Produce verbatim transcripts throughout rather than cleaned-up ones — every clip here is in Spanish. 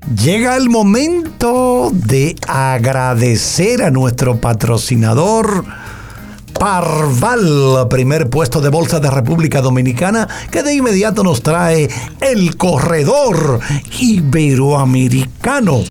Llega el momento de agradecer a nuestro patrocinador Parval, primer puesto de bolsa de República Dominicana, que de inmediato nos trae el corredor iberoamericano.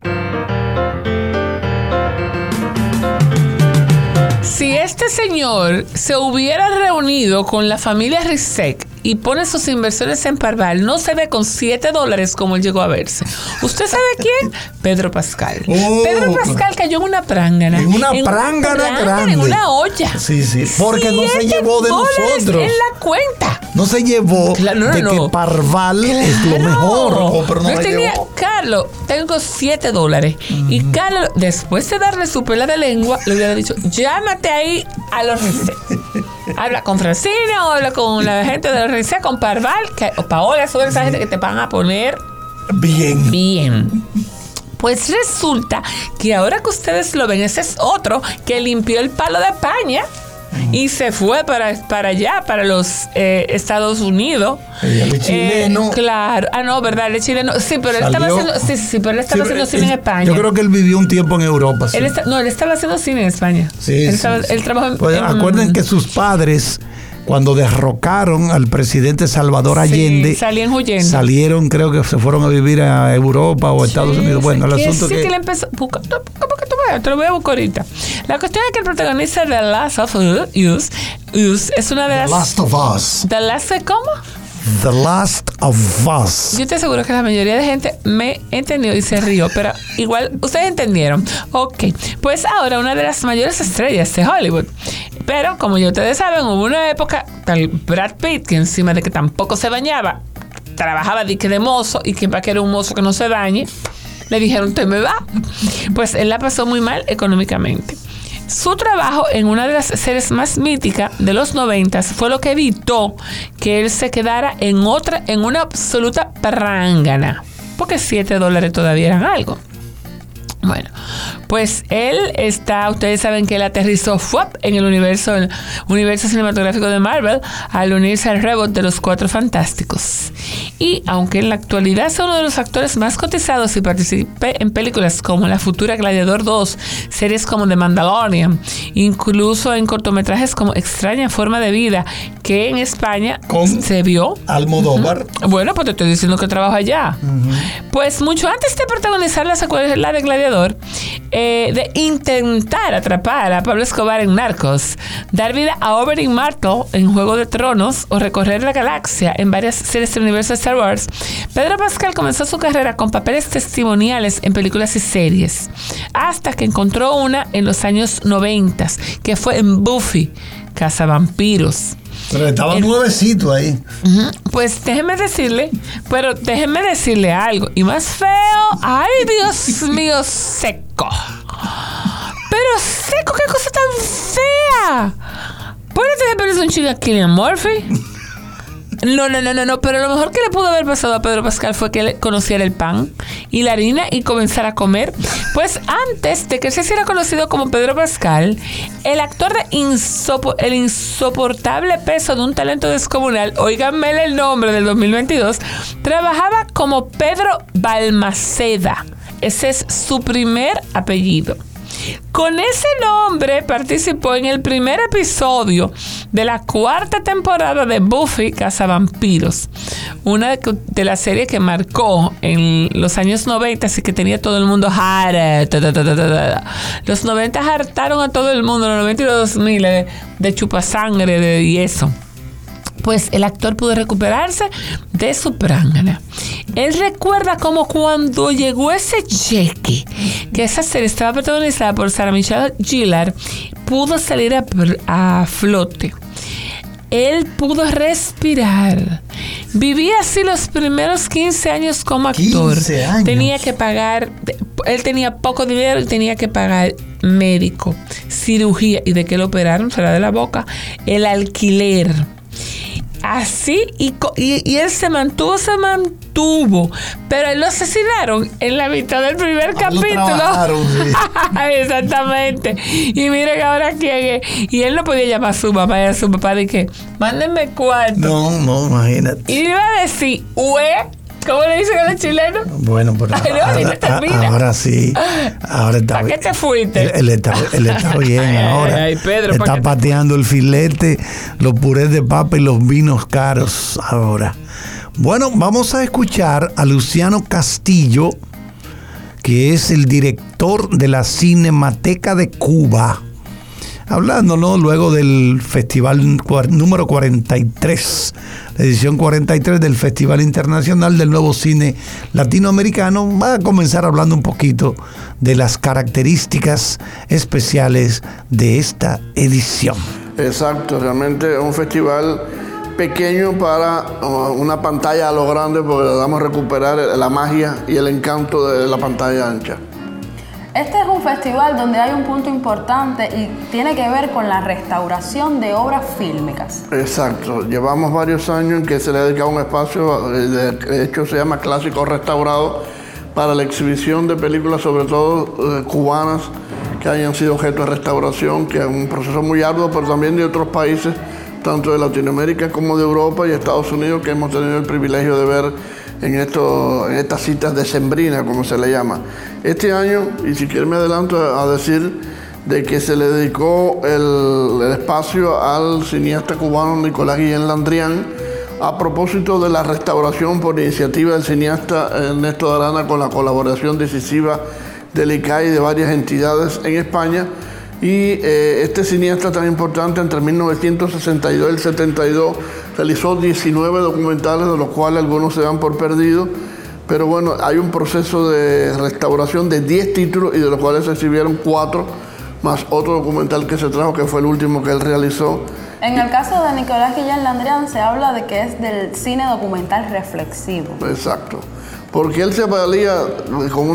Si este señor se hubiera reunido con la familia Rizek y pone sus inversiones en Parval, no se ve con siete dólares como él llegó a verse. ¿Usted sabe quién? Pedro Pascal. Oh, Pedro Pascal cayó en una prángana. En una en prángana, prángana grande. En una olla. Sí, sí. Porque no se llevó de nosotros. En la cuenta. No se llevó Claro, no, de no, que no. Parval Claro. es lo mejor. Oh, pero no no la tenía, llevó. Carlos, tengo siete dólares. Uh-huh. Y Carlos, después de darle su pela de lengua, le hubiera dicho, llámate ahí a los Rizek. Habla con Francina o habla con la gente de los Rizek, con Parval, que, o Paola, son esa gente que te van a poner bien. Bien. Pues resulta que ahora que ustedes lo ven, ese es otro que limpió el palo de España y se fue para, para allá, para los eh, Estados Unidos. El es chileno. Eh, claro. Ah, no, ¿verdad? Él es chileno. Sí, pero él estaba haciendo, sí, sí, pero él estaba sí, haciendo cine en España. Yo creo que él vivió un tiempo en Europa. Sí. Él está, no, él estaba haciendo cine en España. Sí, él, sí, estaba, sí. él trabajó en... Pues, en acuerden que sus padres, cuando derrocaron al presidente Salvador Allende, sí, salían huyendo. Salieron, creo que se fueron a vivir a Europa o a Estados sí, Unidos. Bueno, el que asunto sí que... que le empezó... Busca, no, ¿cómo que tú ves? Te lo voy a buscar ahorita. La cuestión es que el protagonista de The Last of Us, Us es una de las... The Last of Us. ¿The Last of cómo? The Last of Us. Yo te aseguro que la mayoría de gente me entendió y se rió, pero igual ustedes entendieron. Ok, pues ahora una de las mayores estrellas de Hollywood. Pero como ya ustedes saben, hubo una época, tal Brad Pitt, que encima de que tampoco se bañaba, trabajaba de que de mozo, y que para que era un mozo que no se bañe, le dijeron, usted me va. Pues él la pasó muy mal económicamente. Su trabajo en una de las series más míticas de los noventas fue lo que evitó que él se quedara en otra, en una absoluta prángana. Porque siete dólares todavía eran algo. Bueno, pues él está, ustedes saben que él aterrizó ¡fuap! En el universo, el universo cinematográfico de Marvel al unirse al reboot de los Cuatro Fantásticos. Y aunque en la actualidad es uno de los actores más cotizados y participe en películas como la futura Gladiador dos, series como The Mandalorian, incluso en cortometrajes como Extraña Forma de Vida, que en España con se vio. Almodóvar. Uh-huh. Bueno, pues te estoy diciendo que trabaja allá. Uh-huh. Pues mucho antes de protagonizar la secuela de Gladiador, eh, de intentar atrapar a Pablo Escobar en Narcos, dar vida a Oberyn Martell en Juego de Tronos o recorrer la galaxia en varias series del universo de Star Wars, Pedro Pascal comenzó su carrera con papeles testimoniales en películas y series, hasta que encontró una en los años noventa, que fue en Buffy, Cazavampiros. Pero estaba el, nuevecito ahí. Uh-huh. Pues déjeme decirle, pero déjeme decirle algo. Y más feo, ay Dios mío, seco. Pero seco, qué cosa tan fea. Póngase de parece un chico a Cillian Murphy. No, no, no, no, no, pero lo mejor que le pudo haber pasado a Pedro Pascal fue que él conociera el pan y la harina y comenzara a comer. Pues antes de que se hiciera conocido como Pedro Pascal, el actor de insopor- el insoportable peso de un talento descomunal, óiganme el nombre del dos mil veintidós, trabajaba como Pedro Balmaceda. Ese es su primer apellido. Con ese nombre participó en el primer episodio de la cuarta temporada de Buffy Cazavampiros, una de, de las series que marcó en los años noventa, así que tenía todo el mundo harto. Los noventa hartaron a todo el mundo, los noventa y los dos mil de, de chupasangre de, y eso. Pues el actor pudo recuperarse de su prángana. Él recuerda como cuando llegó ese cheque, que esa serie estaba protagonizada por Sarah Michelle Gellar, pudo salir a, a flote. Él pudo respirar. Vivía así los primeros quince años como actor. quince años. Tenía que pagar, él tenía poco dinero y tenía que pagar médico, cirugía, y de que lo operaron, será de la boca, el alquiler. Así, y, y, y él se mantuvo, se mantuvo, pero él lo asesinaron en la mitad del primer ah, capítulo. Sí. Exactamente. Y miren ahora quién es. Y él no podía llamar a su papá y a su papá de que, mándenme cuarto. No, no, imagínate. Y iba a decir, ue, ¿Cómo le dicen a los chilenos? Bueno, pero Ay, no, ahora, no termina. ahora sí. Ahora está ¿Para qué bien. te fuiste? Él, él está, él está bien Ay, ahora. ay, Pedro, ¿para está qué te pateando el filete, los purés de papa y los vinos caros ahora. Bueno, vamos a escuchar a Luciano Castillo, que es el director de la Cinemateca de Cuba, hablándonos luego del festival número cuarenta y tres, la edición cuarenta y tres del Festival Internacional del Nuevo Cine Latinoamericano. Va a comenzar hablando un poquito de las características especiales de esta edición. Exacto, realmente es un festival pequeño para una pantalla a lo grande, porque le damos a recuperar la magia y el encanto de la pantalla ancha. Este es un festival donde hay un punto importante y tiene que ver con la restauración de obras fílmicas. Exacto, llevamos varios años en que se le ha dedicado un espacio, de hecho se llama Clásico Restaurado, para la exhibición de películas, sobre todo eh, cubanas, que hayan sido objeto de restauración, que es un proceso muy arduo, pero también de otros países, tanto de Latinoamérica como de Europa y Estados Unidos, que hemos tenido el privilegio de ver en, esto, en estas citas decembrinas, como se le llama. Este año, y si quieren me adelanto a decir, de que se le dedicó el, el espacio al cineasta cubano Nicolás Guillén Landrián, a propósito de la restauración por iniciativa del cineasta Ernesto Arana, con la colaboración decisiva del I C A I y de varias entidades en España. Y eh, este cineasta tan importante, entre mil novecientos sesenta y dos y el setenta y dos, realizó diecinueve documentales, de los cuales algunos se dan por perdidos. Pero bueno, hay un proceso de restauración de diez títulos, y de los cuales se exhibieron cuatro, más otro documental que se trajo, que fue el último que él realizó. En el caso de Nicolás Guillén Landrián se habla de que es del cine documental reflexivo. Exacto, porque él se valía con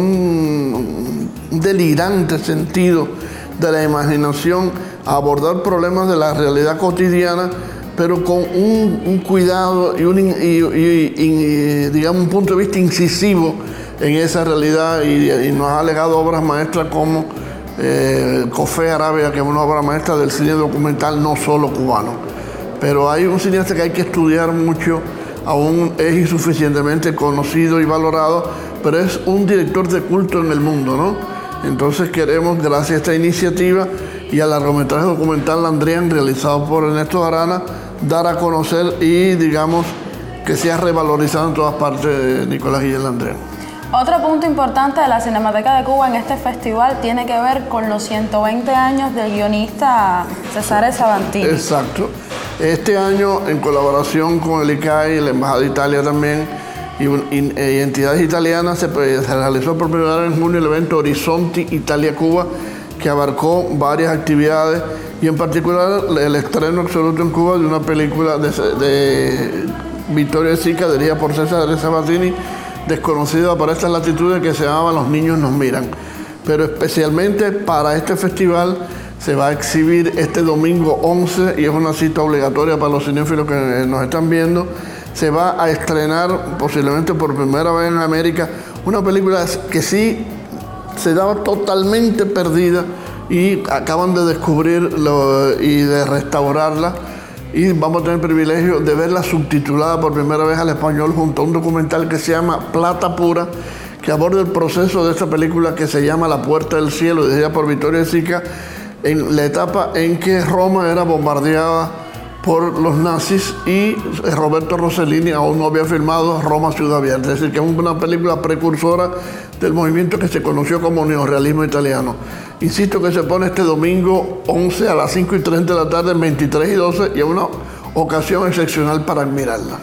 un, un delirante sentido de la imaginación a abordar problemas de la realidad cotidiana, pero con un, un cuidado y un, y, y, y, digamos, un punto de vista incisivo en esa realidad, y, y nos ha legado obras maestras como eh, Cofé Arabia, que es una obra maestra del cine documental no solo cubano. Pero hay un cineasta que hay que estudiar mucho, aún es insuficientemente conocido y valorado, pero es un director de culto en el mundo, ¿no? Entonces queremos, gracias a esta iniciativa y al largometraje documental Landrián, realizado por Ernesto Arana, dar a conocer y, digamos, que sea revalorizado en todas partes de Nicolás Guillén Landrián. Otro punto importante de la Cinemateca de Cuba en este festival tiene que ver con los ciento veinte años del guionista Cesare Savantini. Exacto. Este año, en colaboración con el I C A I y la Embajada de Italia también, y, y, y entidades italianas, se, se realizó por primera vez en junio el evento Horizonti Italia-Cuba, que abarcó varias actividades, y en particular el estreno absoluto en Cuba de una película de, de Vittorio De Sica, dirigida por Cesare Savantini, desconocida para estas latitudes, que se llamaba Los niños nos miran. Pero especialmente para este festival se va a exhibir este domingo once, y es una cita obligatoria para los cinéfilos que nos están viendo. Se va a estrenar, posiblemente por primera vez en América, una película que sí se daba totalmente perdida, y acaban de descubrirlo y de restaurarla, y vamos a tener el privilegio de verla subtitulada por primera vez al español, junto a un documental que se llama Plata Pura, que aborda el proceso de esta película que se llama La Puerta del Cielo, dirigida por Vittorio De Sica, en la etapa en que Roma era bombardeada por los nazis, y Roberto Rossellini aún no había filmado Roma Ciudad Abierta. Es decir, que es una película precursora del movimiento que se conoció como neorrealismo italiano. Insisto que se pone este domingo once a las cinco y treinta de la tarde, en veintitrés y doce, y es una ocasión excepcional para admirarla.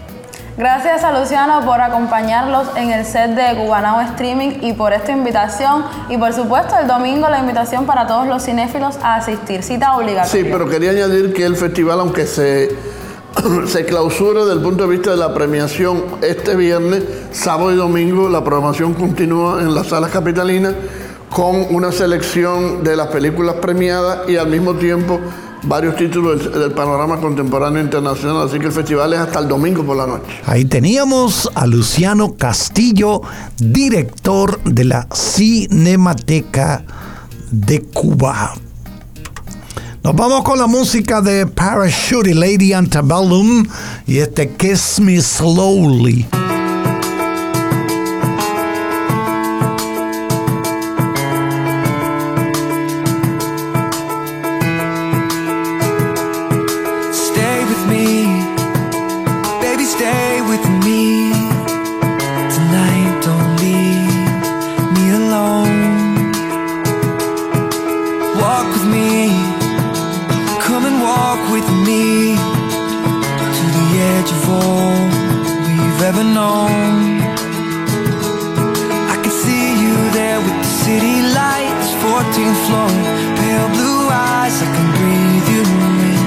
Gracias a Luciano por acompañarlos en el set de Cubanao Streaming y por esta invitación. Y por supuesto, el domingo la invitación para todos los cinéfilos a asistir. Cita obligatoria. Sí, pero quería añadir que el festival, aunque se, se clausura desde el punto de vista de la premiación este viernes, sábado y domingo, la programación continúa en las salas capitalinas con una selección de las películas premiadas y al mismo tiempo varios títulos del, del panorama contemporáneo internacional, así que el festival es hasta el domingo por la noche. Ahí teníamos a Luciano Castillo, director de la Cinemateca de Cuba. Nos vamos con la música de Parachute y Lady Antebellum y este Kiss Me Slowly. fifteenth floor, pale blue eyes, I can breathe you in.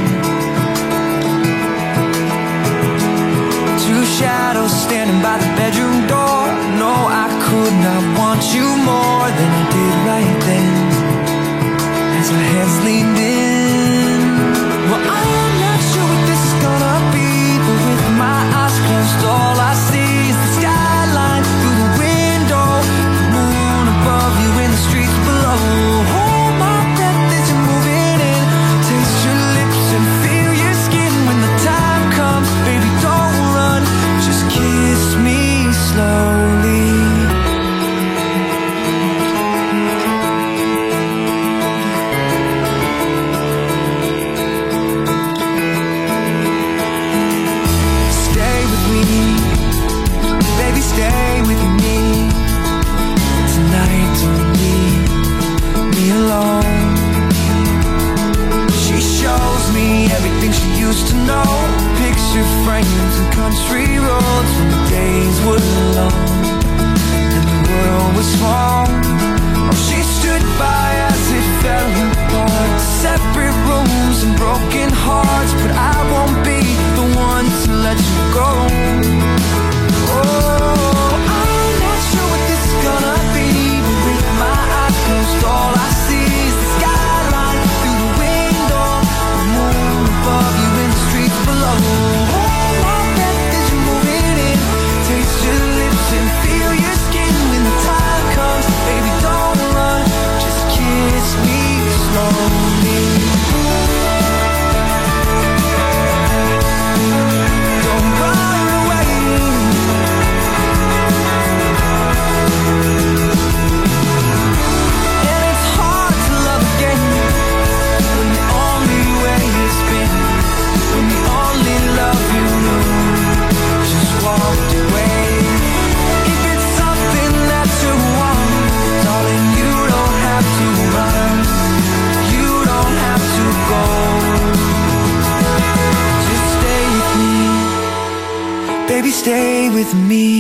Two shadows standing by the bedroom door. No, I could not want you more than I did right then, as our heads leaned in. Well, I'm not sure what this is gonna be, but with my eyes closed, all I see is the skyline through the window, the moon above you and the streets below. Hold my breath as you're moving in, taste your lips and feel your skin. When the time comes, baby, don't run, just kiss me slowly. Stay with me tonight, don't leave me alone. She shows me everything she used to know, picture frames and country roads when the days were long and the world was small. Oh, she stood by as it fell apart, separate rooms and broken hearts, but I won't be the one to let you go. All I see is the skyline through the window, the moon above you and the streets below. Hold my breath as you're moving in, taste your lips and feel your skin. When the time comes, baby, don't run, just kiss me slowly. Don't run away. Baby, stay with me.